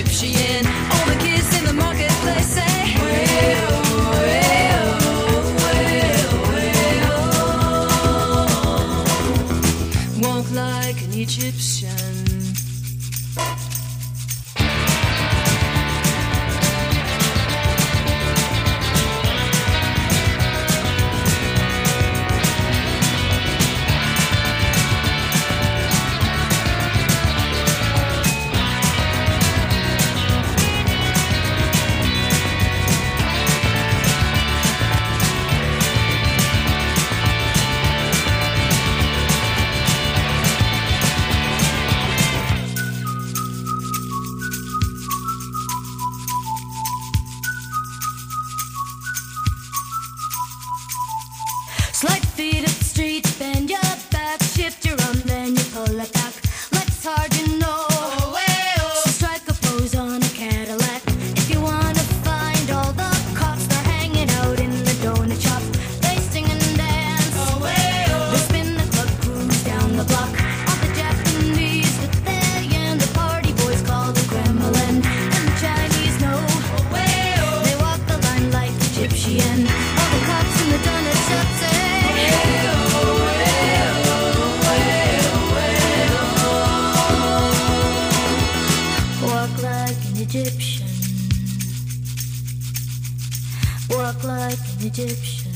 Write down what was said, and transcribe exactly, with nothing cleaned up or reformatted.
Egyptian. All the kids in the marketplace say, way-oh, way-oh, way-oh, way-oh. Walk like an Egyptian. Slight feet up the street, bend your back, shift your arm, then you pull it back. Legs hard, you know. Oh, way, oh. So strike a pose on a Cadillac. If you wanna find all the cops, they're hanging out in the donut shop. They sing and dance. Oh, way, oh. They spin the club, cruise down the block. All the Japanese with their yen, the party boys call the Kremlin. And the Chinese know. Oh, way, oh. They walk the line like Egyptian. All the cops in the donut shop say, Egyptian. Walk like an Egyptian.